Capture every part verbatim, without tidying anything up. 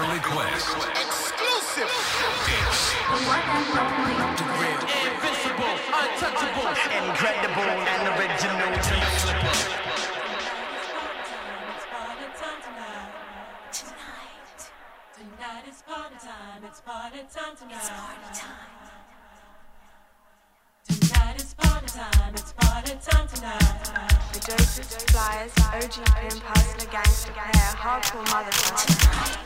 popular request. Exclusive. It's The real. Invincible, untouchable, incredible, and original. Flipper. Tonight is party time, it's party time tonight. It's party time. Tonight is party time, it's party time tonight. The dopest, flyers, O G pimp, hustler, gangster, hair, hardcore motherfucker.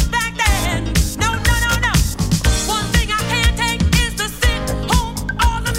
All the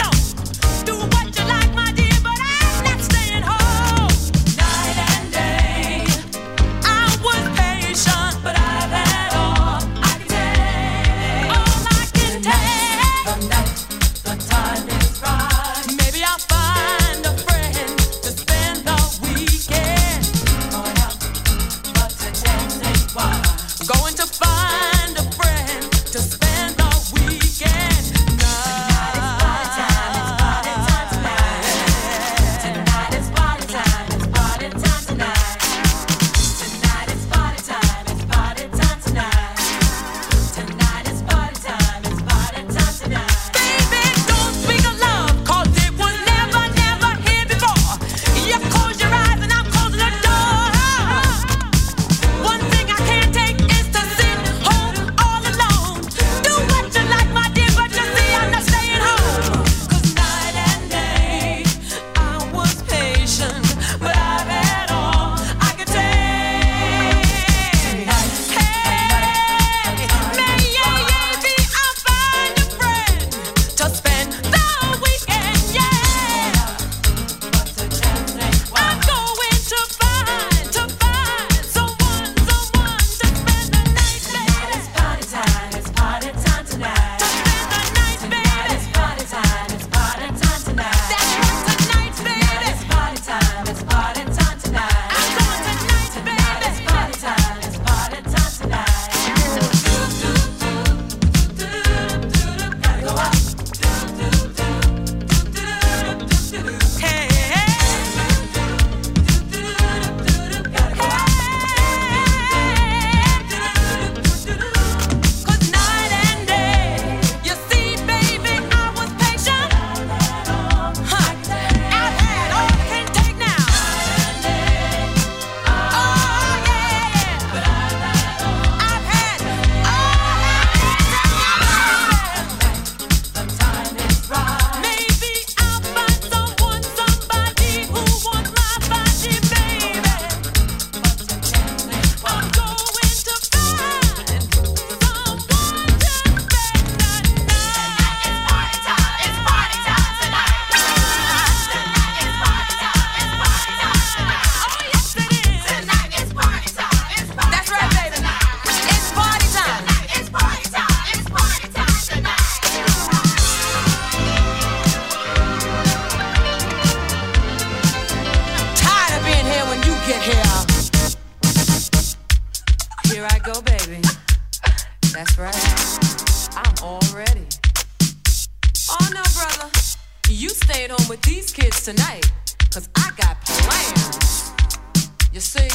I'm all ready. Oh no, brother. You staying home with these kids tonight, cause I got plans. You see?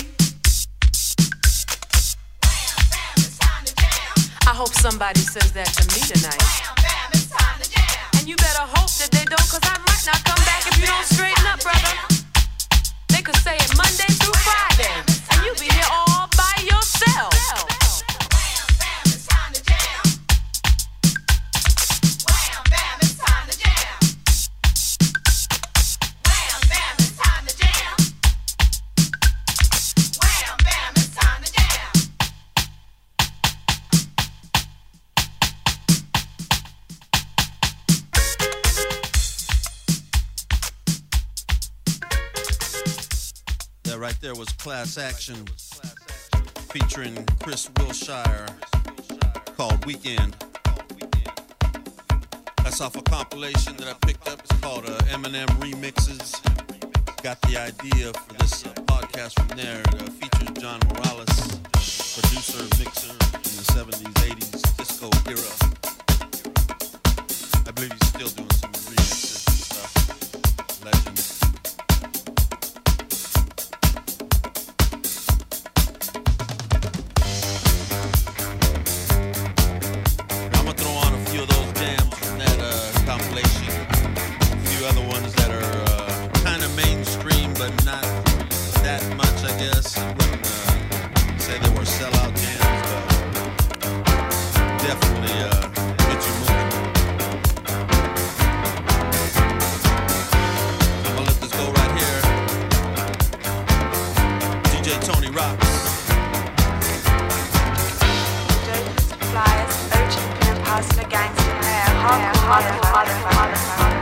Wham, bam, it's time to jam. I hope somebody says that to me tonight. Wham, bam, it's time to jam. And you better hope that they don't, cause I might not come back if you don't straighten up, brother. They could say it Monday through Friday, and you be here all by yourself. Wham, bam, it's time to jam. Wham, bam, it's time to jam. Wham, bam, it's time to jam. Wham, bam, it's time to jam. That right there was Class Action featuring Chris Wilshire called Weekend. That's off a compilation that I picked up. It's called uh, Eminem Remixes. Got the idea for this uh, podcast from there. It uh, features John Morales, producer, mixer in the seventies, eighties disco era. I believe he's still doing some remixes and stuff. Legend. Other ones that are uh, kind of mainstream, but not that much, I guess. I wouldn't uh, say they were sellout jams, but definitely uh, get you moving. I'm gonna let this go right here. D J Tony Rocks. Dopest flyers, O G Pimp, Hustler, Gangster, Hair, Hardcore, Motherfucker, Motherfucker.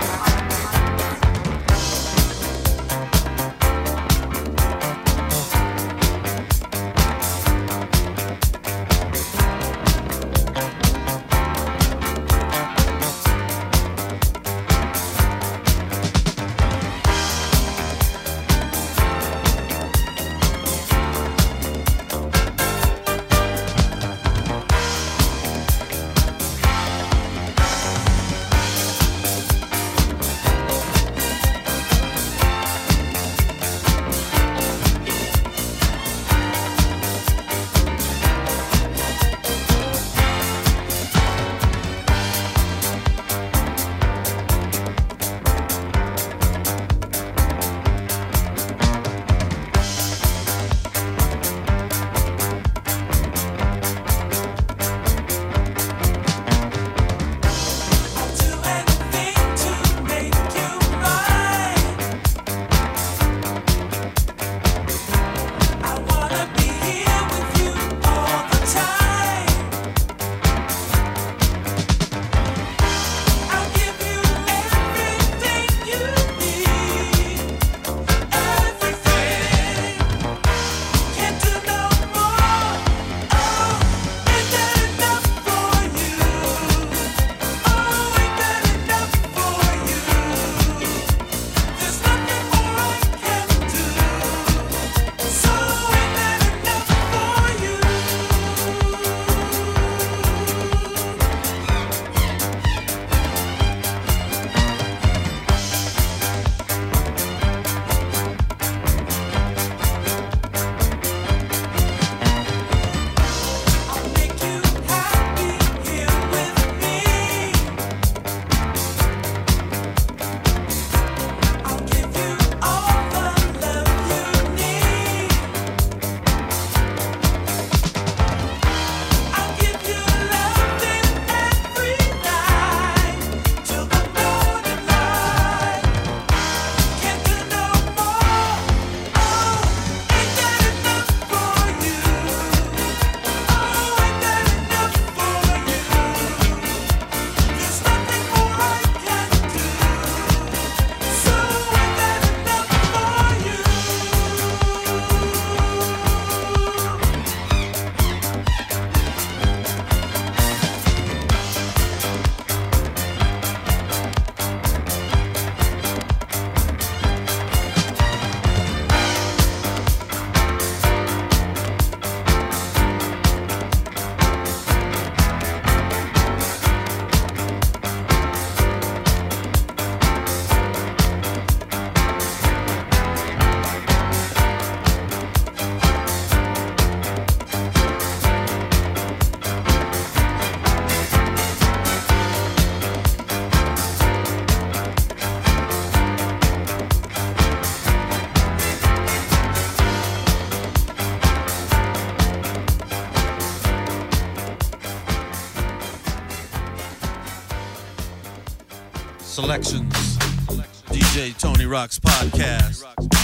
Selections, D J Tony Rocks Podcast.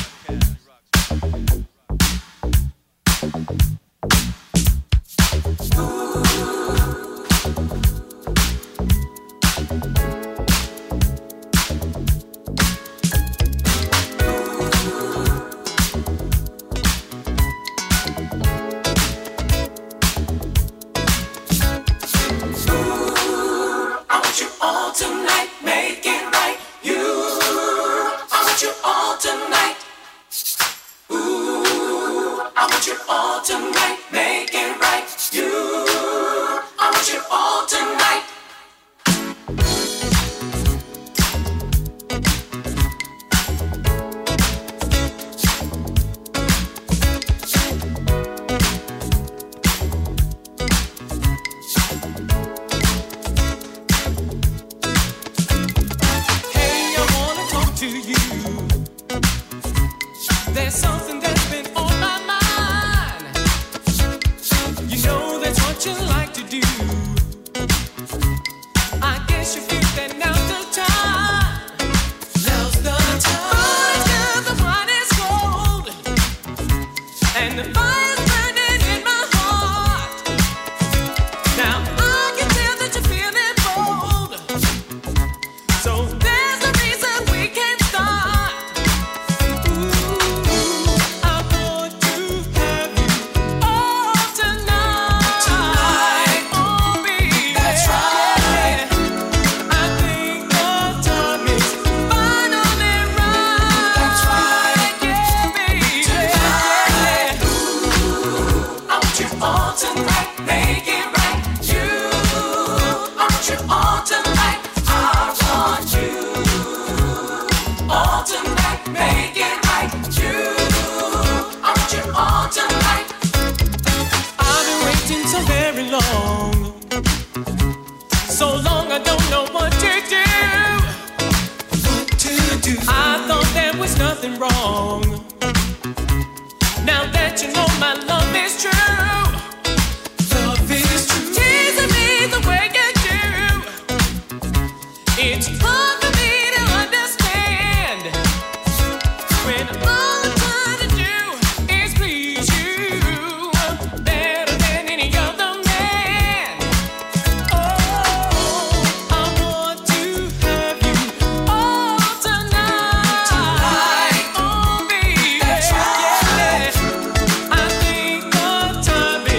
Tonight, make it right. You, I want you all tonight. Ooh, I want you all tonight, make it right. You, I want you all tonight. There's something that's been on my mind. You know that's what you like to do. I guess you feel that now's the time. Now's the time. Because the wine is cold and the fire's burning in my heart. Now I can tell that you're feeling bold. So there's a reason we can't start. So long I don't know what to do. What to do? I thought there was nothing wrong. Now that you know my love is true, love is true. Teasing me the way you do, it's hard for me to understand when all I'm trying to do is please you better than any other. Time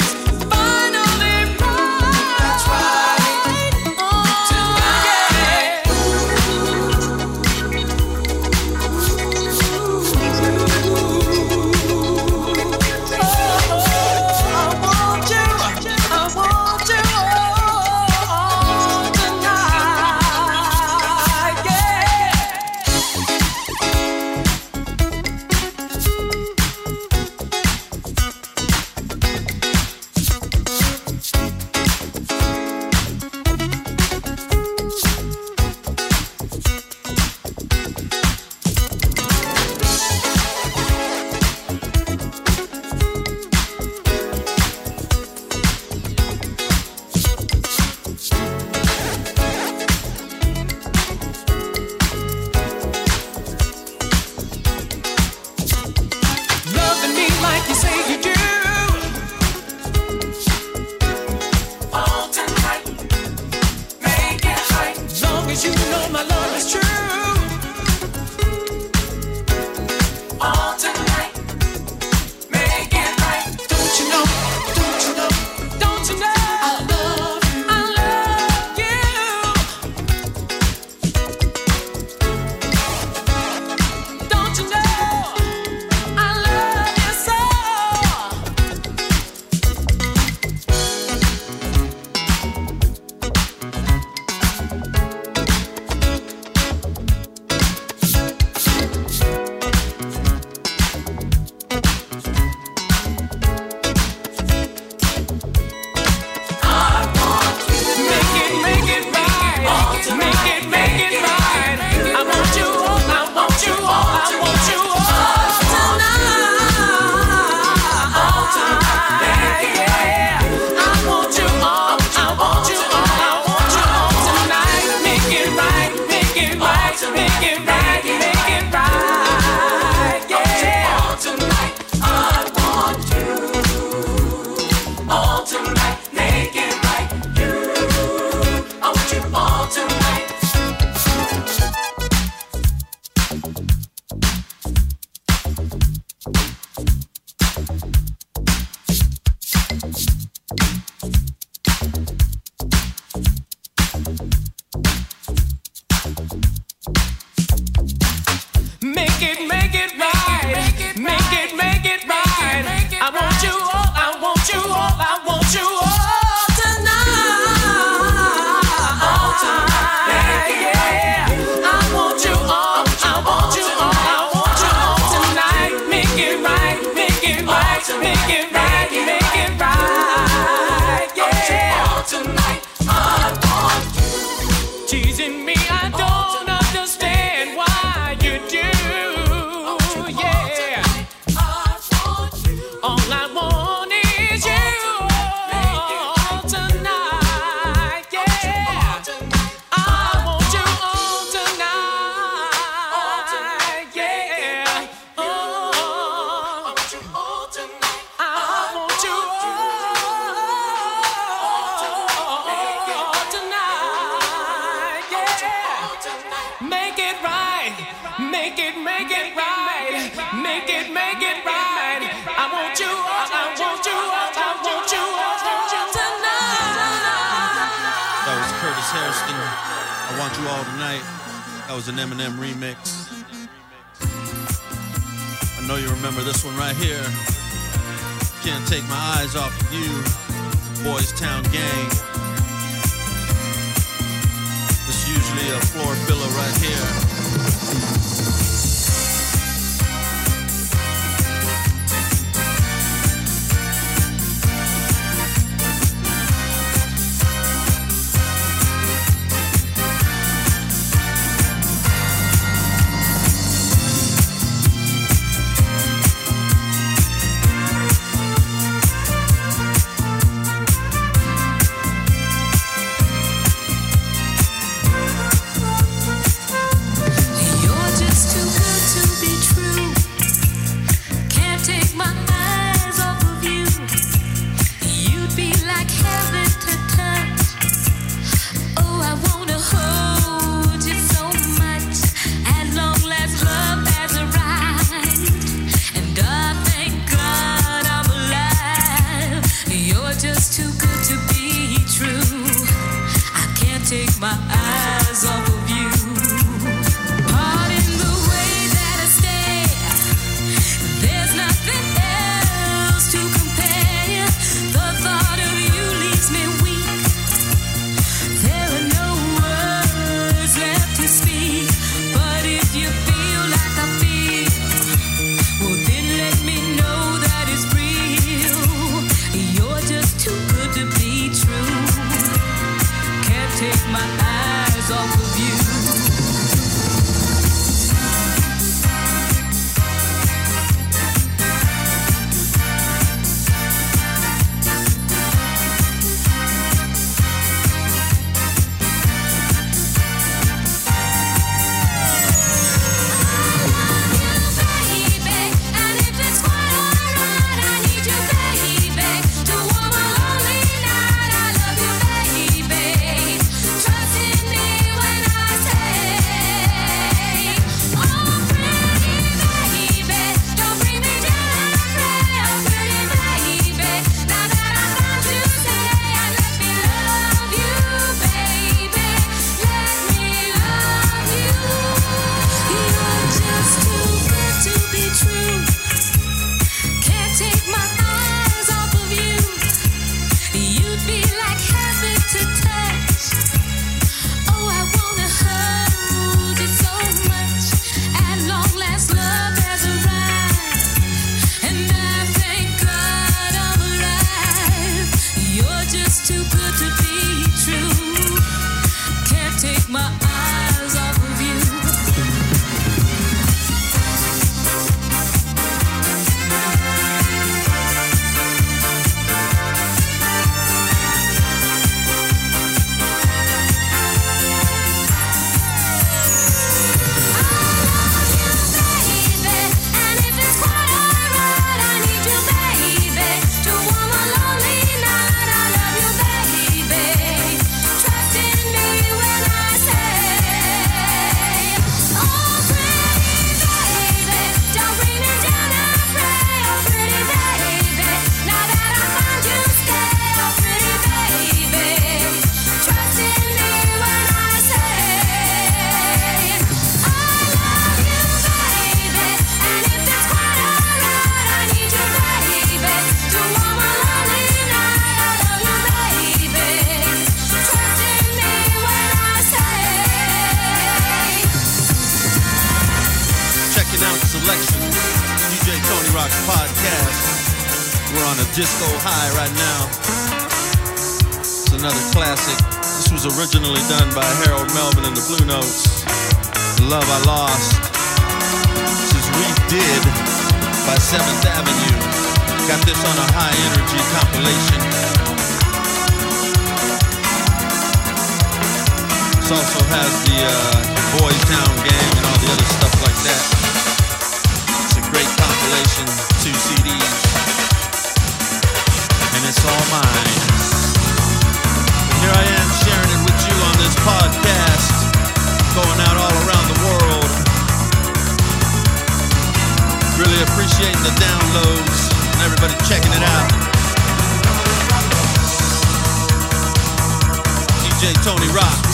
Make it, make it right. Make it, make it right. I want you, I want you, I want you, I want you tonight. That was Curtis Hairston. I Want You All Tonight. That was an Eminem remix. I know you remember this one right here. Can't Take My Eyes Off of You. Boys Town Gang. It's usually a floor filler right here. Disco High right now. It's another classic. This was originally done by Harold Melvin and the Blue Notes. The Love I Lost. This is Redid by seventh Avenue. Got this on a high energy compilation. This also has the uh, Boys Town Gang and all the other stuff like that. It's a great compilation, two C Ds. And it's all mine. Here I am sharing it with you on this podcast, going out all around the world. Tony Rocks.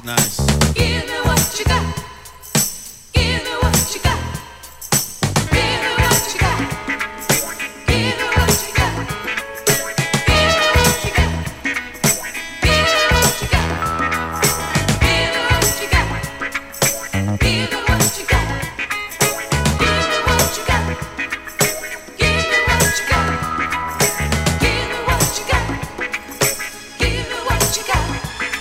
Nice. Give me what you got. Give me what you got. Give me what you got. Give me what you got. Give me what you got. Give me what you got. Give me what you got. Give me what you got. Give me what you got. Give me what you got. Give me what you got. Give me what you got.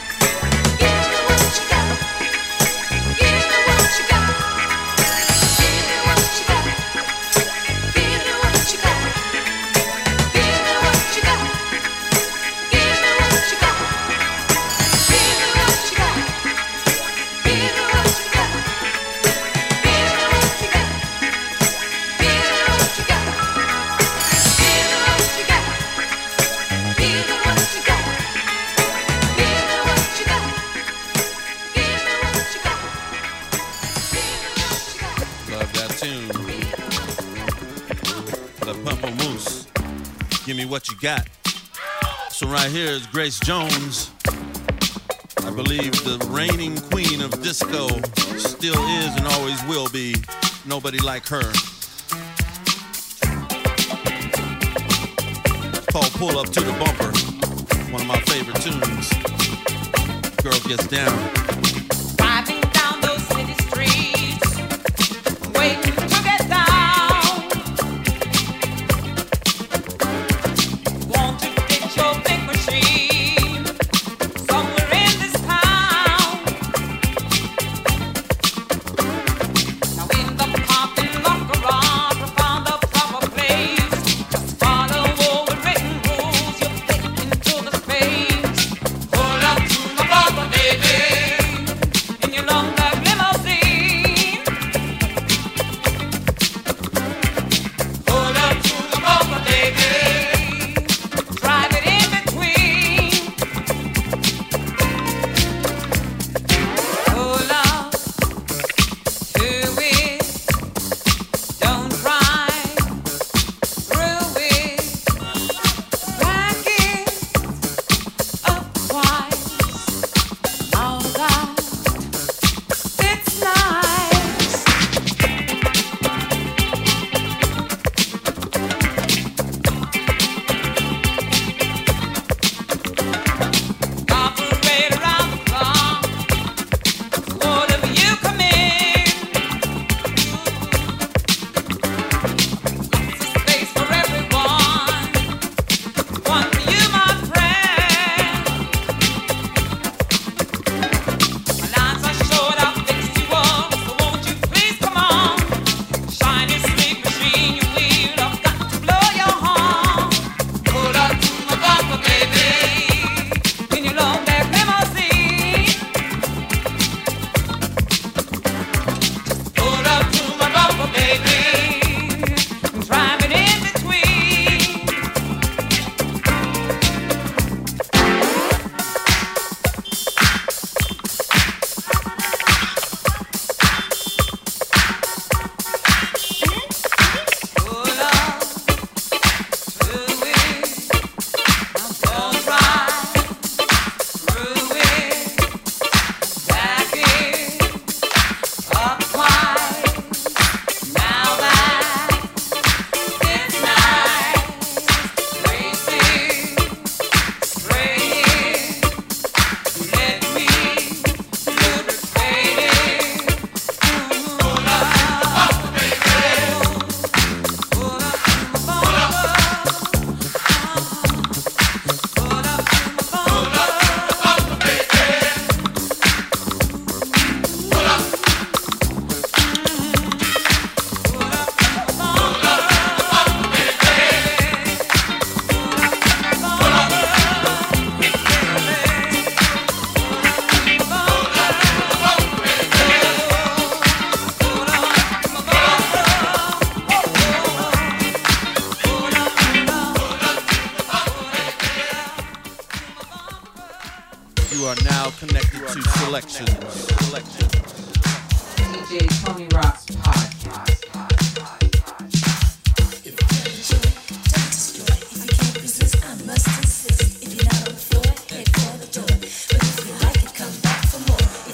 Give me what you got. So right here is Grace Jones. I believe the reigning queen of disco, still is and always will be. Nobody like her. It's called Pull Up to the Bumper. One of my favorite tunes. Girl gets down. Driving down those city streets, waiting to get down. Want to get your big machine somewhere in this town. Now in the parking lot garage, I found a proper place. Just follow all the written rules, you fit into the space. Pull up to my bumper, baby, in your long black limousine. Pull up to the bumper, baby, drive it in between. Pull up to it, don't drive through it. Back it up twice. All that it's nice. Operate around the clock, whatever you come in. Lots of space for everyone, one for you, my friend. My lines are short, I'll fix you up, so won't you please come on? Shiny sleek machine you wheel, I've got to blow your horn. Pull up to my bumper, baby, in your long black limousine. Pull up to my bumper, baby, and drive it in between. Pull up to it, don't drive through it. Back it up twice. Now that it's nice, race it, spray it, let me lubricate it. Pull up, baby. Pull up to my bumper. Pull up to my bumper. You are now connected to Selections. Selections. D J Tony Rock's podcast. If you're not on the floor, head for the door. But if you like it, come back for more.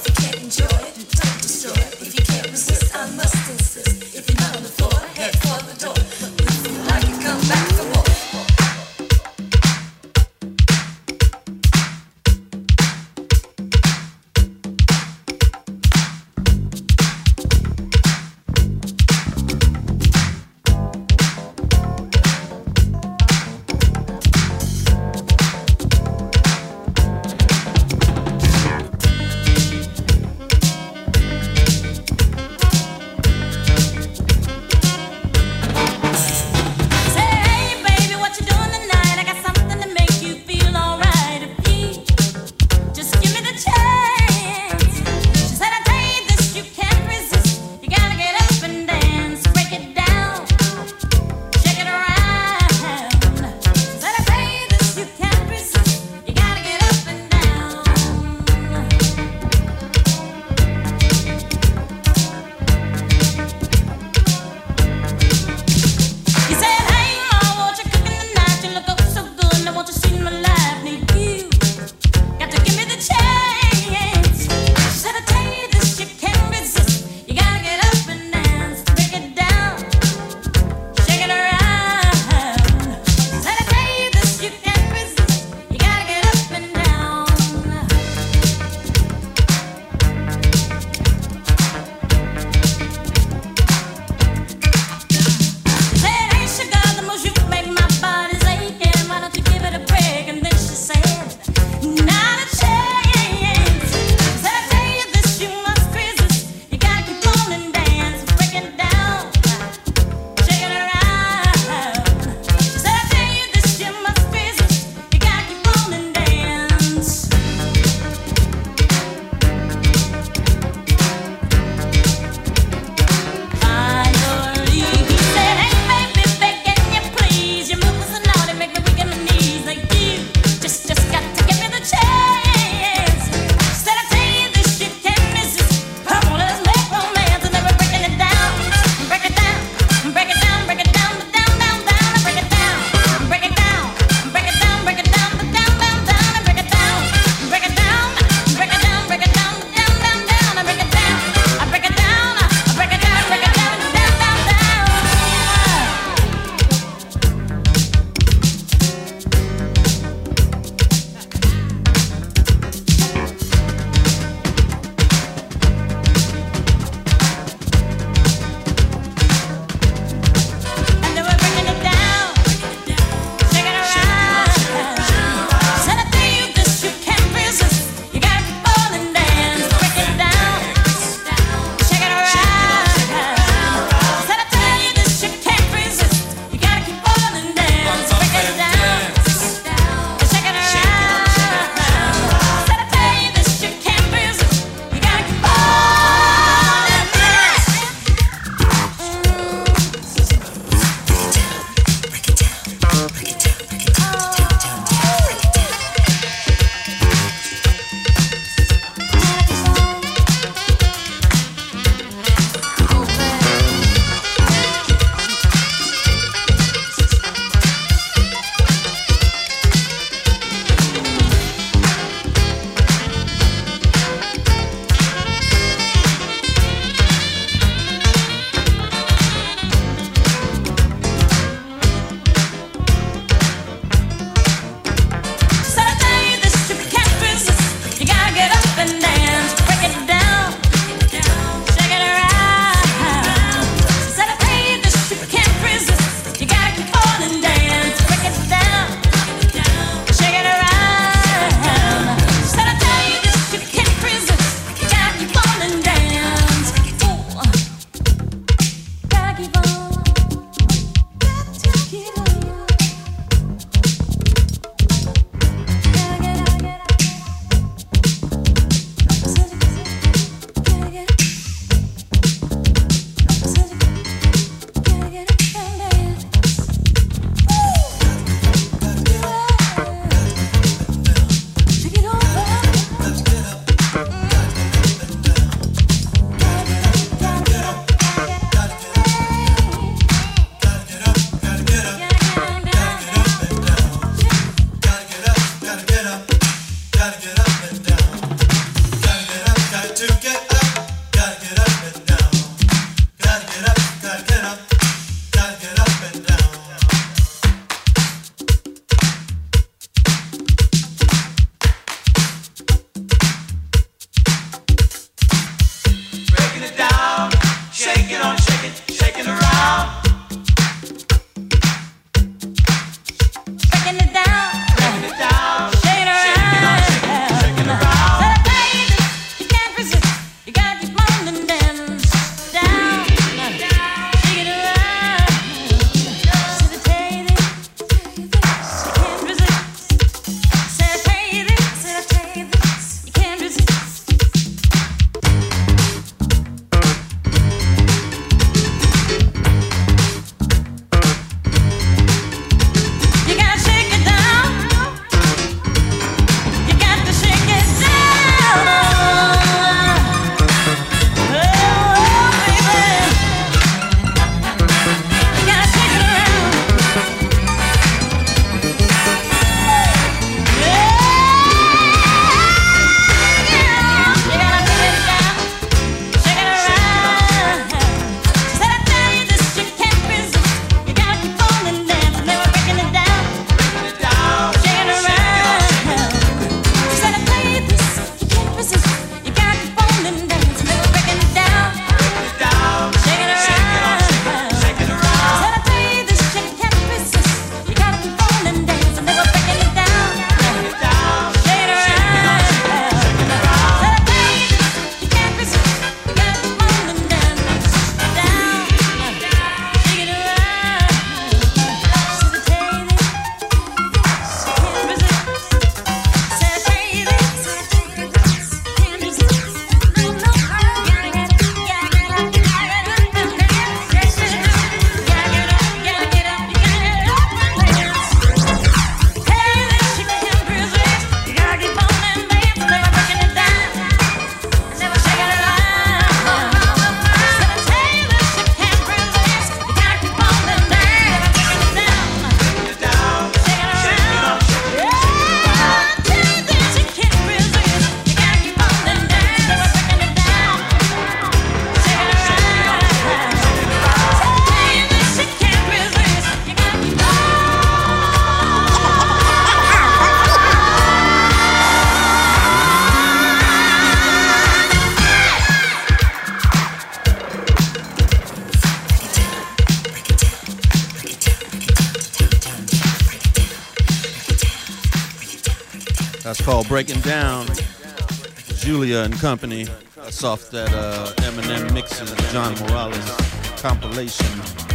That's called Breaking Down. Julia and Company. That's off that uh, Eminem mixes John Morales compilation.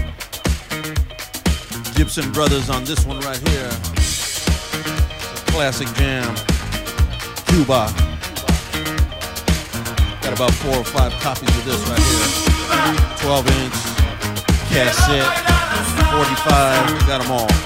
Gibson Brothers on this one right here. Classic jam. Cuba. Got about four or five copies of this right here. twelve inch, cassette, forty-five, got them all.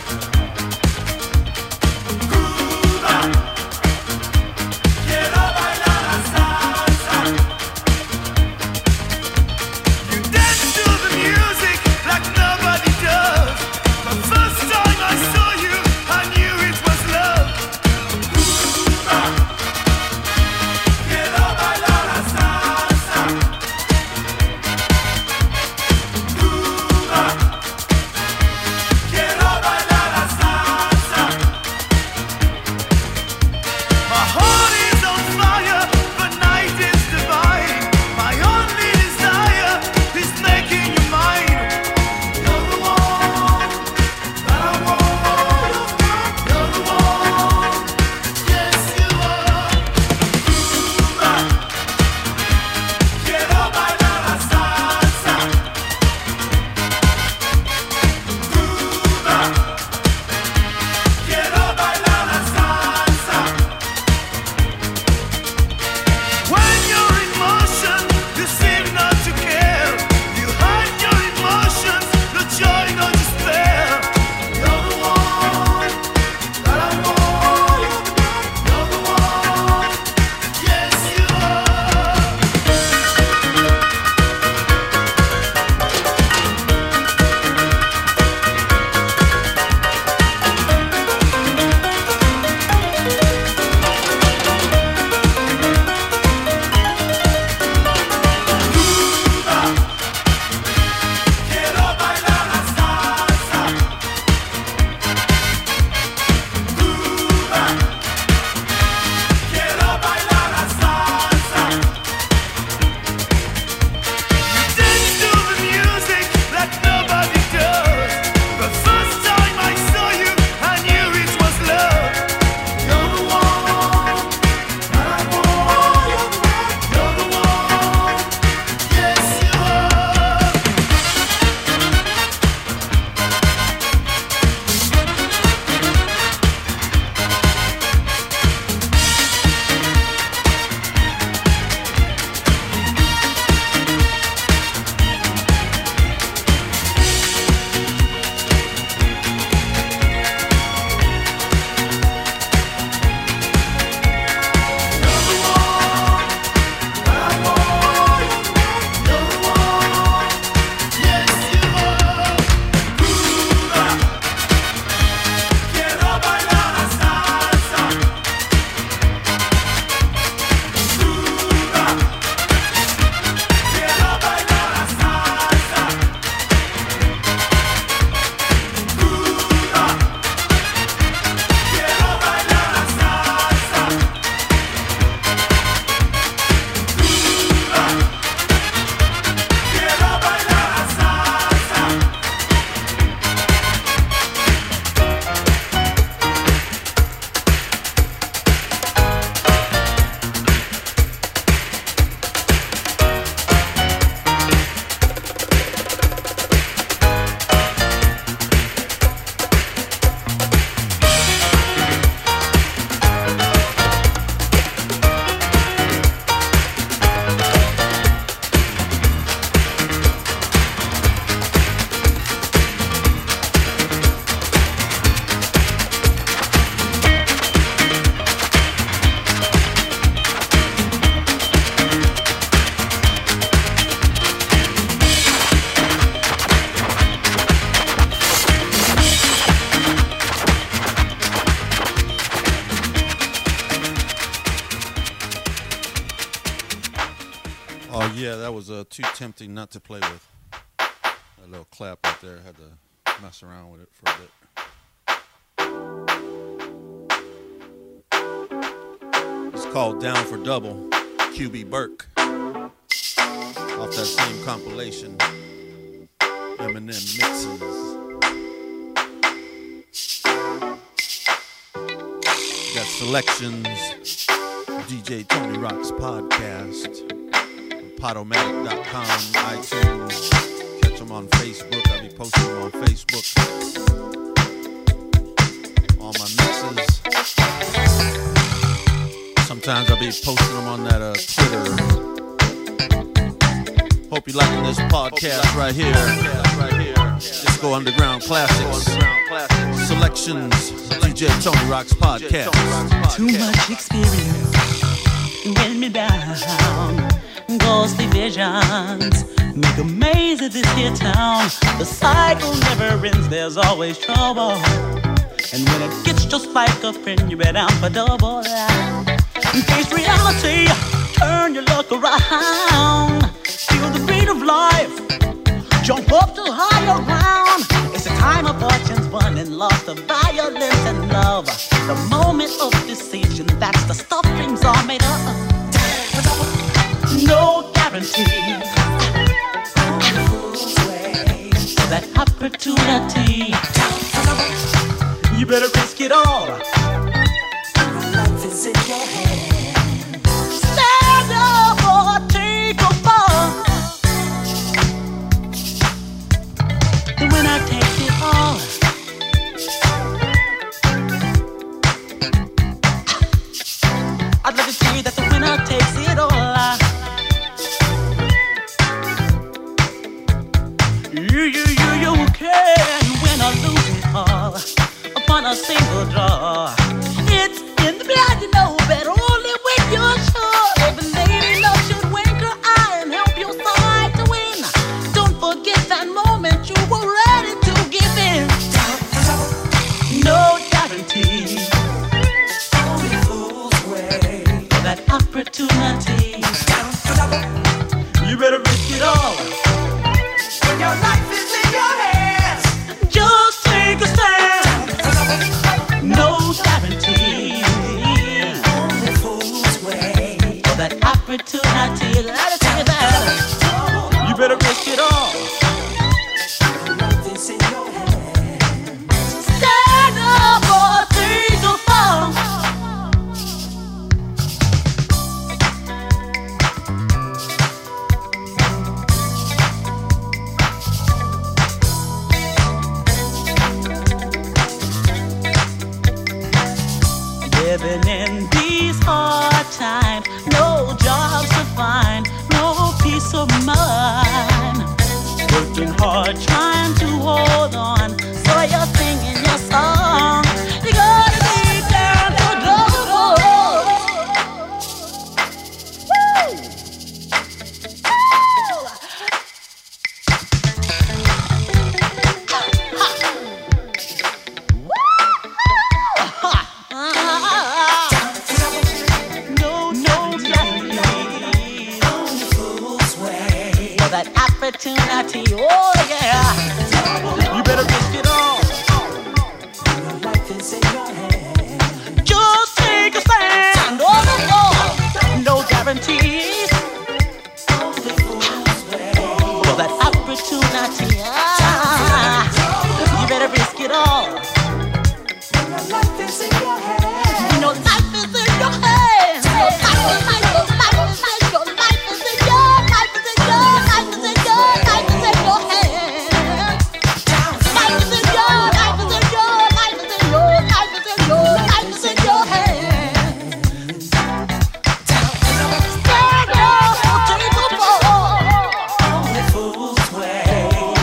Oh yeah, that was uh, too tempting not to play with. That little clap right there, had to mess around with it for a bit. It's called Down for Double, Q B Burke, off that same compilation, Eminem Mixes. Got Selections, D J Tony Rock's podcast, podomatic dot com, iTunes. Catch them on Facebook. I'll be posting them on Facebook. All my mixes. Sometimes I'll be posting them on that uh, Twitter. Hope you're liking this podcast right here. Right here. Disco Underground Classics. Selections, D J Tony Rock's podcast. Too much experience weighing me down. Ghostly visions make a maze of this here town. The cycle never ends, there's always trouble. And when it gets just like a friend, you bet down for double. Face reality, turn your luck around. Feel the beat of life, jump up to higher ground. It's a time of fortunes won and lost, of violence and love. The moment of decision, that's the stuff dreams are made of. No guarantee for that opportunity. You better risk it all. Life is in your hands. Stand up or take a fall. The winner takes it all. I'd like to tell you that the winner takes it all. You, you, you, you can win or lose it all upon a single draw. It's in the blood, you know, but only when you're sure. Every lady love should wink her eye and help your side to win. Don't forget that moment you were ready to give in. No guarantee. Only fools wait for that opportunity. You better risk it all. When your life is in your hands, just take a stand. No guarantee. Only fools wait for that opportunity. Let us tell you that. You better risk it all. Life is in your hands. Stand up or take a fall. Living in these hard times, no jobs to find, no peace of mind. Working hard, trying to hold on, so you're singing your song. You gotta be down to go. Woo! That opportunity, oh yeah. You better risk it all. Your life is in your hands. Just take a stand. Oh, no, no guarantees. For that opportunity, ah, you better risk it all. Your life is in your hands. You know, life is in your hands. Your life, your life, your life is in your life is in your life is in your life is in your life is in your hands. Life is in your life is in your life is in your life is in your life is in your hands. Stand up, take a fall. Only fools wait.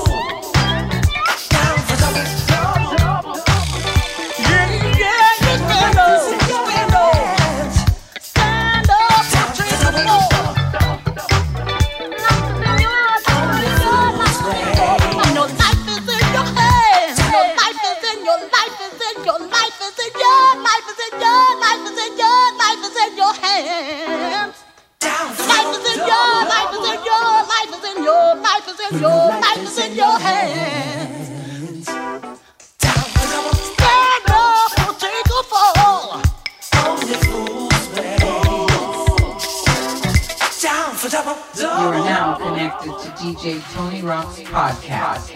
Down for the yeah, yeah, you stand up, stand up, stand up, take a fall. Your life is in your hands. Your life is in your life is in your life is in your life is in your life is in your life is in your hands. Life is in your life is in your life is in your life is in your life is in your hands. Stand up or take a fall. Only fools wait. Down for double. You are now connected to D J Tony Rock's podcast.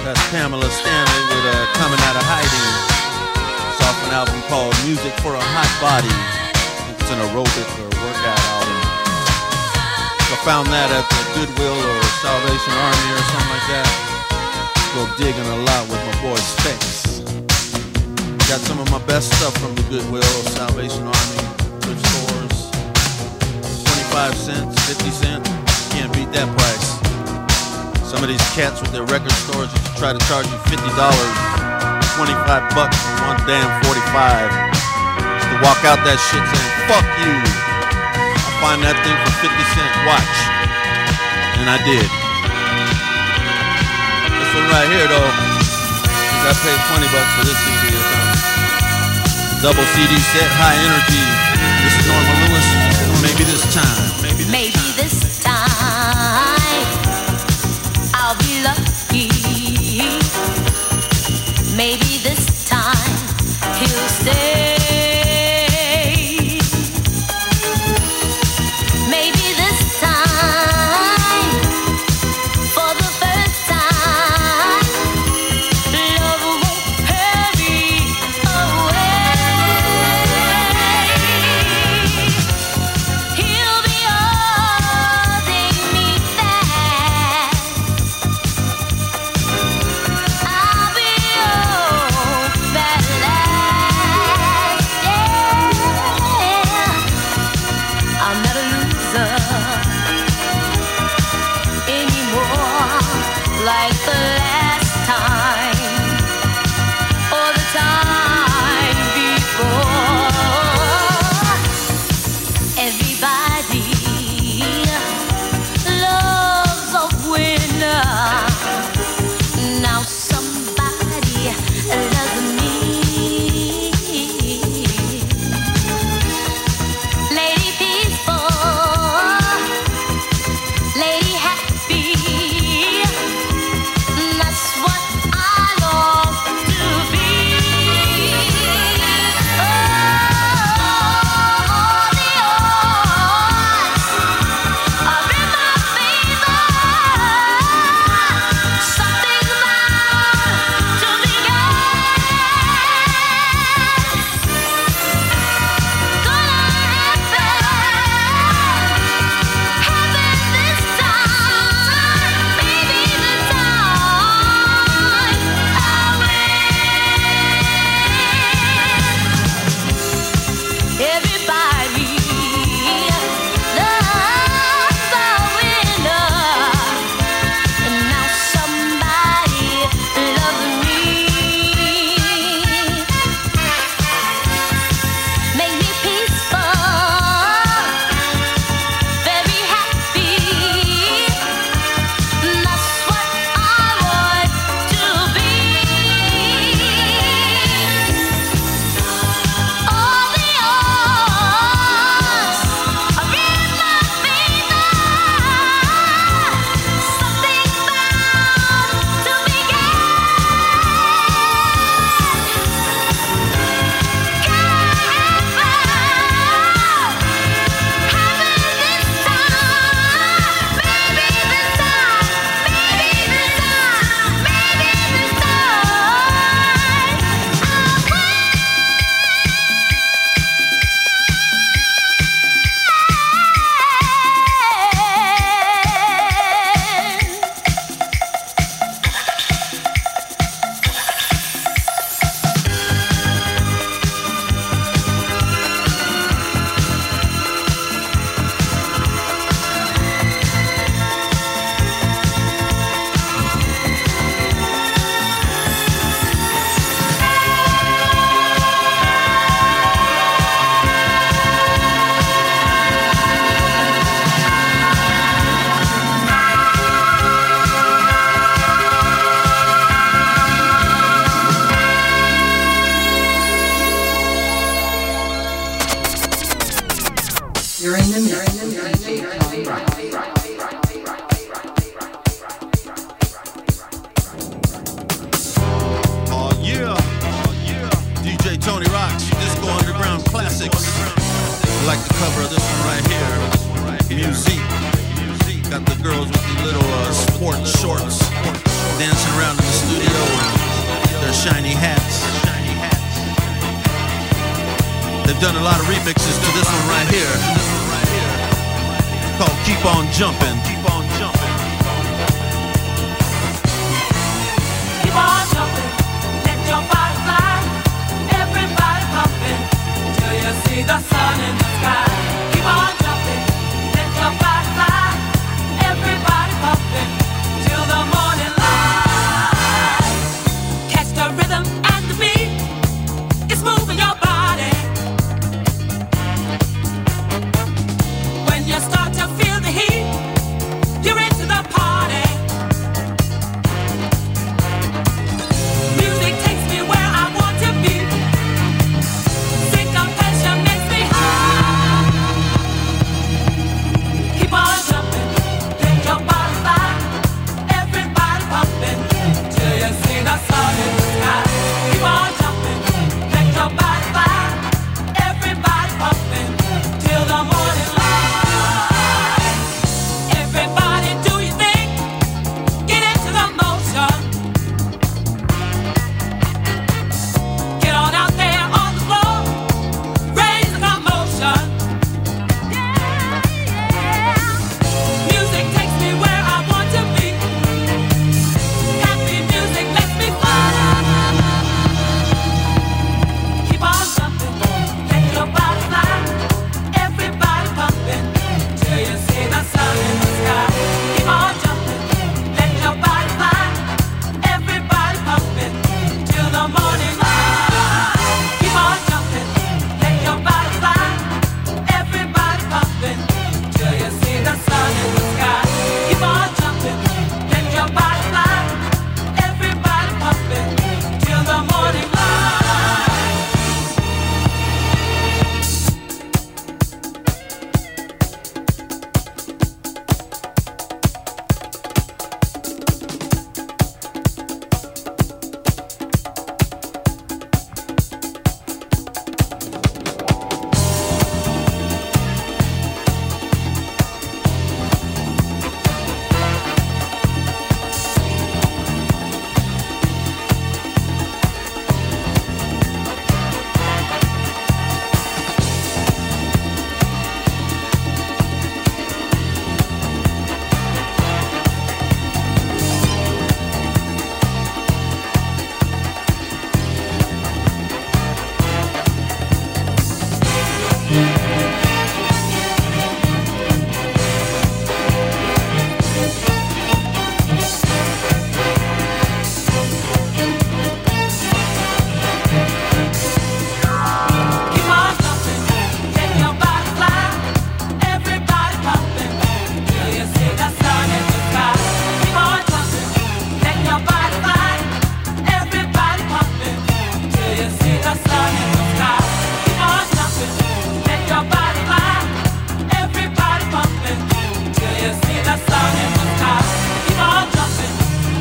That's Pamela Stanley with uh, Coming Out of Hiding. It's off an album called Music for a Hot Body. I think it's an aerobic or workout album. I found that at the Goodwill or Salvation Army or something like that. Go digging a lot with my boy Specs. Got some of my best stuff from the Goodwill, Salvation Army, thrift stores. twenty-five cents, fifty cents. Can't beat that price. Some of these cats with their record stores used to try to charge you fifty dollars, twenty-five bucks for one damn forty-five. To walk out that shit saying, fuck you. I'll find that thing for fifty cents, watch. And I did. This one right here though, I think I paid twenty bucks for this C D or something. Double C D set, high energy. This is Norma Lewis. Maybe this time. Maybe this Maybe time. this time I'll be lucky. Maybe this time he'll stay. Maybe this time, for the first time, love won't hurry away. He'll be holding me fast. I'll be home at last. Yeah, I'm not a loser anymore, like the last time or the time before. Everybody loves a winner. Now somebody loves me. Lady peaceful, lady happy. That's what I long to be. Oh, the odds are in my favor. Something's bound to begin. Gonna happen, happen this time. Maybe the time I win. Everybody loves a winner, and now somebody loves me. Make me peaceful, very happy. That's what I want to be. All the odds are in my favor. Something's bound to begin. Gonna happen, happen this time. Maybe this time, maybe this time, maybe this time I win. You're in the mix with D J Tony Rock. Oh yeah, oh yeah. D J Tony Rocks, Disco Underground Classics. I like the cover of this one right here. Music. Got the girls with the little uh, sport shorts. dancing around in the studio with their shiny hats. They've done a lot of remixes to this one right here. It's called Keep On Jumpin'. Keep on jumping. Keep on jumping, let your body fly. Everybody pumping till you see the sun in the sky. Keep on jumping, let your body fly. Everybody pumping till the morning light. Catch the rhythm and the beat. It's moving your body. When you start to feel the heat, you're into the party. Music takes me where I want to be. Syncopation makes me high. Keep on jumping, let your body fly. Everybody pumping till you see the sun in the sky. Keep on jumping, let your body fly. Everybody pumping till the morning light. Everybody do your thing, get into the motion. Get on out there on the floor, raise the commotion. Music takes me where I want to be. Happy music lets me fly. Keep on jumping, let your body fly. Everybody pumping till you see the sun in the sky. Keep on jumping, let your body fly. Everybody pumping till the morning light. Keep on jumping, let your body fly. Everybody pumping till you see the sun in the sky. Keep on jumping, let your body fly. Everybody pumping till the morning light. Keep on jumping, let your body fly. Everybody pumping till you see the sun in the sky. Keep on jumping, let your body fly. Everybody pumping till you see the sun in the sky. Keep on jumping, let your body fly. Everybody pumping till you see the sun in the sky. Keep on jumping,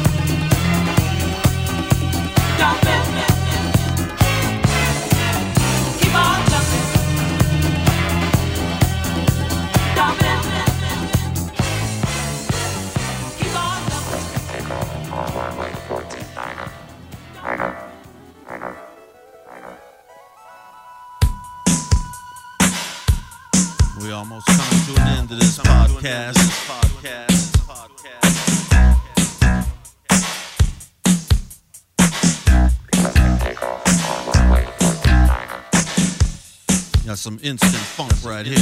jumping. Keep on jumping, jumping. Keep on jumping. We almost coming to an end to this podcast. Got some instant funk right here.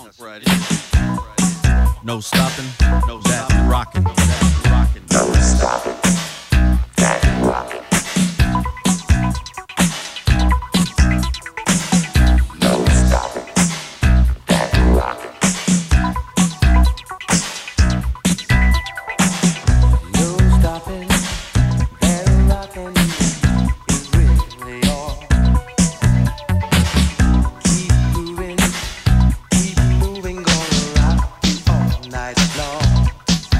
No stopping, no that rocking, that rocking. No stopping, that rocking. No stopping, that rocking. No stopping, that rocking is really all. Keep moving, keep moving, gonna rock you all night long.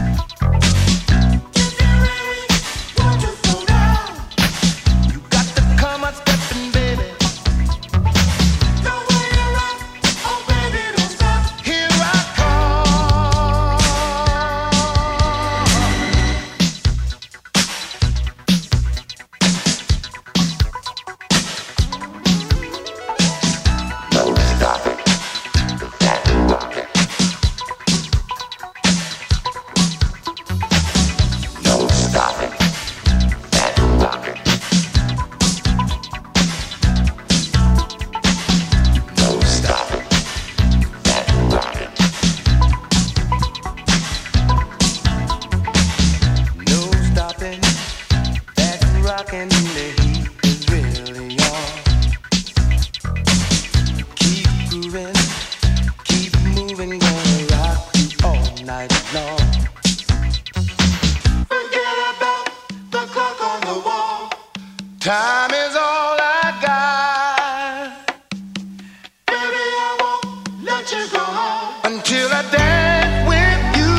Time is all I got. Baby, I won't let you go until I dance with you.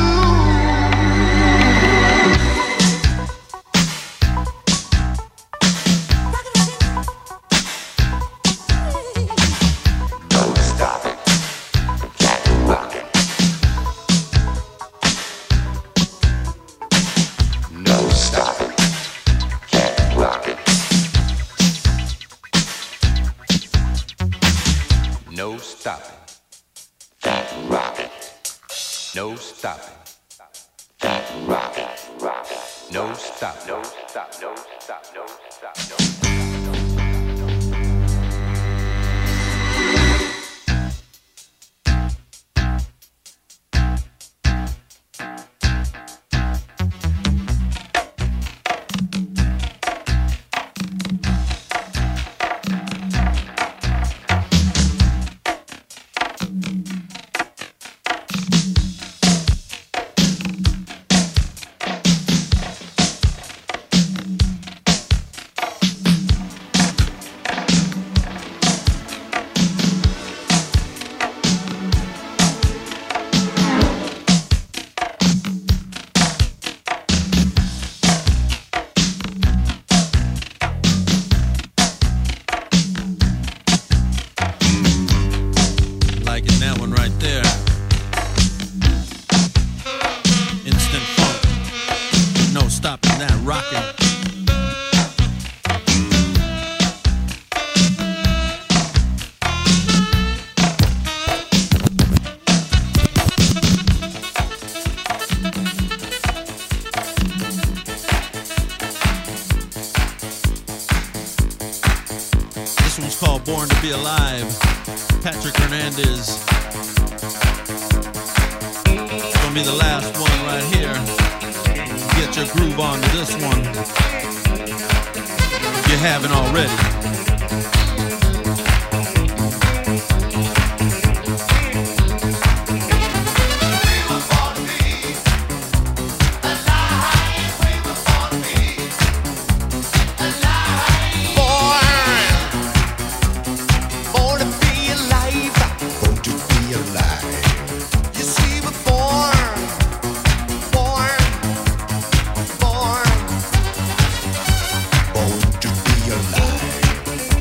Don't stop it. Get rockin'. No stop it. Get rockin'. No stopping. That rocket. No stopping. That rocket. Rocket. No stop. No stop. No stop. No stop. No stop. Born to Be Alive, Patrick Hernandez. It's gonna be the last one right here. Get your groove on to this one, if you haven't already. Born to be alive.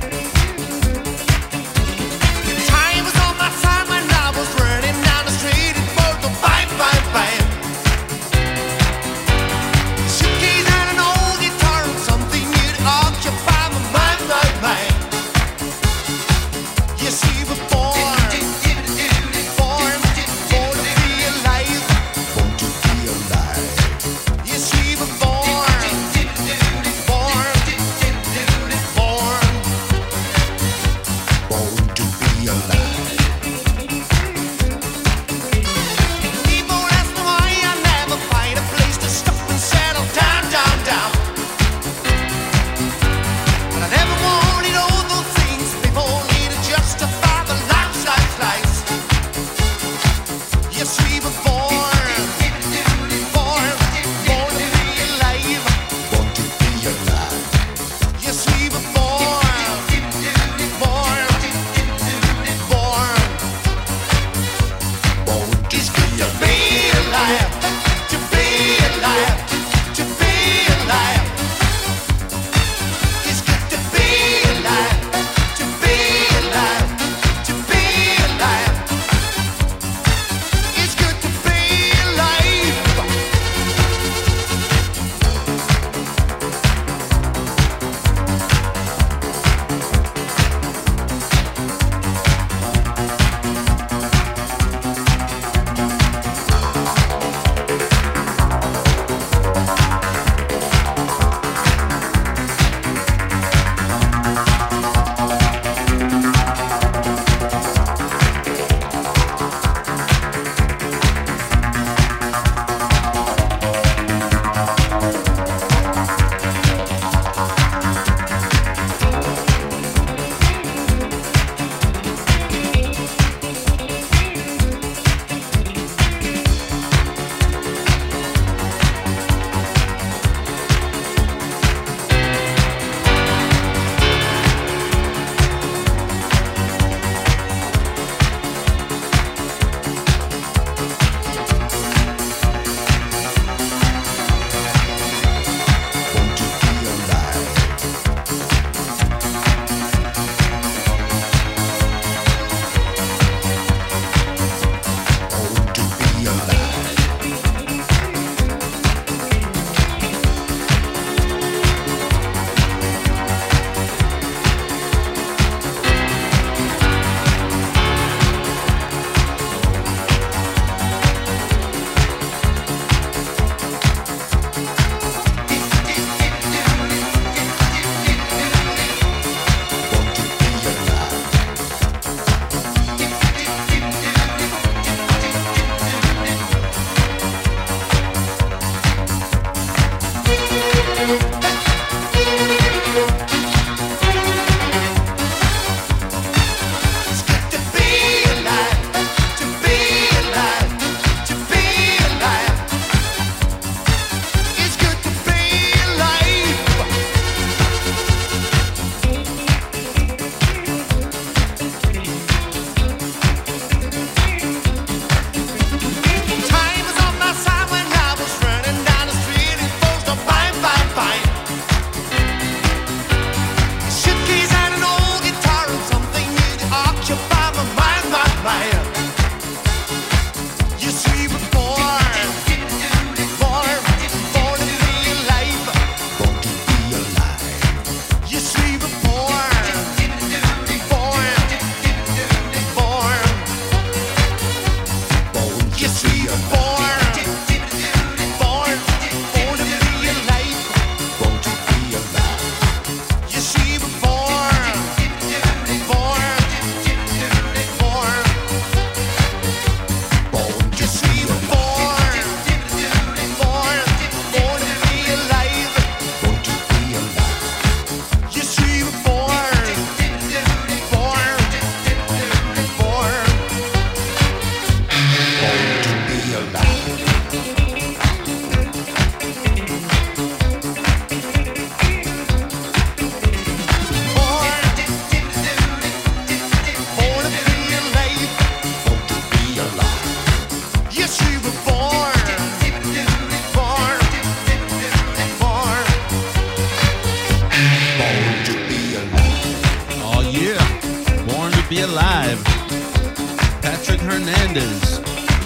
Hernandez.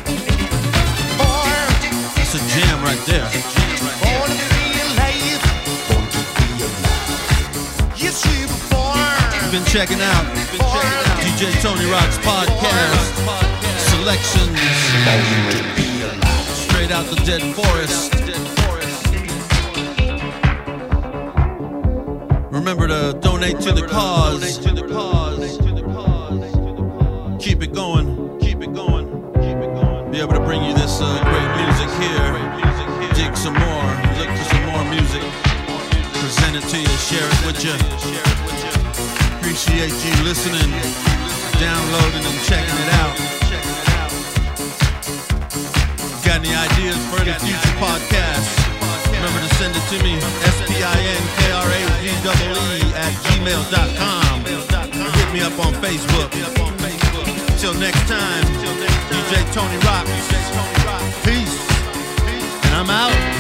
That's a jam right there. You've been checking out D J Tony Rock's podcast selections straight out the Dead Forest. Remember to donate to the cause. Keep it going. Keep it going. Keep it going. Be able to bring you this uh, great music here. Dig some more. Look for some more music. Present it to you. Share it with you. Appreciate you listening, downloading, and checking it out. Got any ideas for the future podcasts? Remember to send it to me, S P I N K R A G E E at gmail dot com. Or hit me up on Facebook. Till next time, D J Tony Rock. Peace. And I'm out.